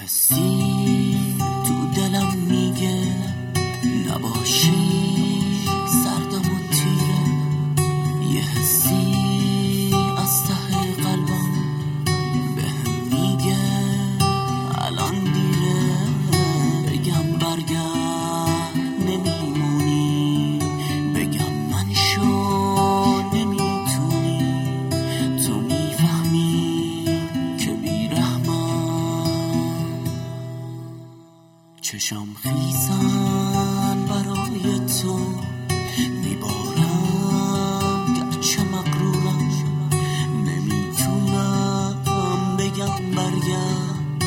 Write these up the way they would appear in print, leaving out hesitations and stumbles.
حسی تو دلم میگه نباشی سردم و تیره، یه حسی از ته قلبم بهم میگه الان دیره. بگم برگرد نمیمونی، بگم من شو نمیتونی، تو میفهمی که بیرحمم. چشم خیزن برای تو میبارم گرچه مغرورم، نمیتونم بگم برگرد،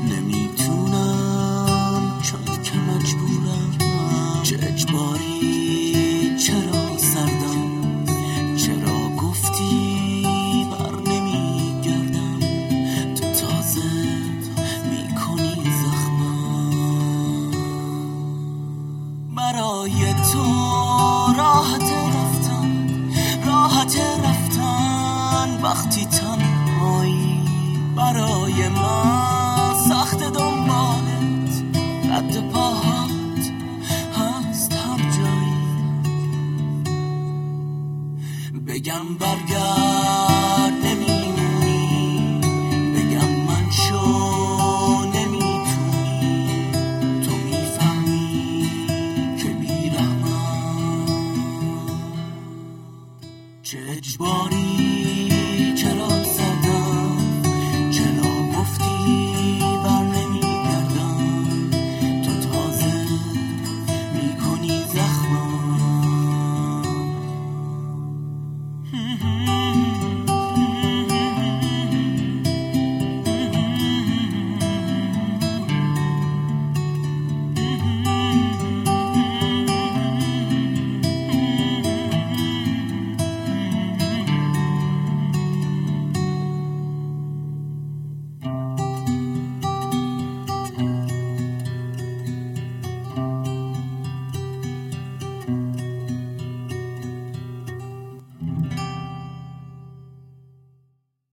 نمیتونم چون که مجبورم. چه اجباری، چرا سردم، چرا گفتی بر نمیگردم، تو تازه میکنی زخمم. برای تو راحت رفتن وقتی تنهایی، برای من سخت دنبالت، رد پاهات هست هر جایی. بگم برگرد